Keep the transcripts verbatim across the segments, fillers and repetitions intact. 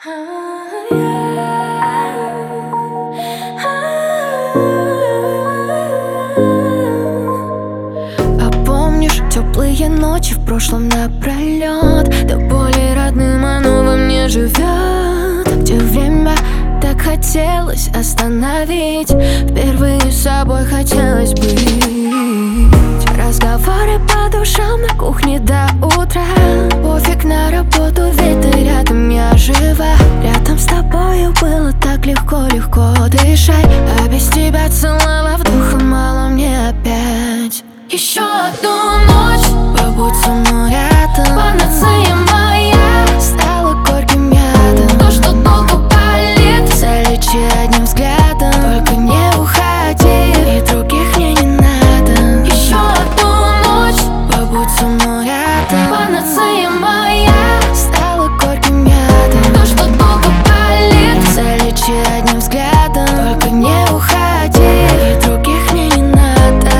А помнишь теплые ночи в прошлом напролет? До боли родным оно во мне живет. Где время так хотелось остановить, впервые с собой хотелось быть. Разговоры по душам на кухне до утра. Пофиг на работу, ведь ты рядом, я жива. Рядом с тобою было так легко-легко дышать. А без тебя целого вдоха мало мне опять. Еще одну ночь побудь со мной рядом. Панацея моя стала горьким ядом. То, что долго болит, залечи одним взглядом. Только не уходи, и других мне не надо. Еще одну ночь побудь со мной рядом. Панацея моя стала горьким ядом. То, что долго болит, залечи одним взглядом. Только не уходи, и других мне не надо.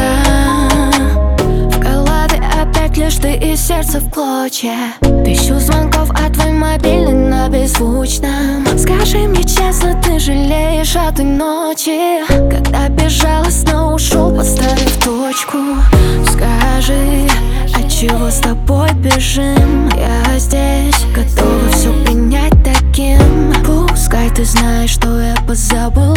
Лишь ты и сердце в клочья. Тысячу звонков, а твой мобильный на беззвучном. Скажи мне честно, ты жалеешь о той ночи, когда безжалостно ушел, поставив точку? Скажи, отчего с тобой бежим? Я здесь, готова все принять таким. Пускай ты знаешь, что я позабыл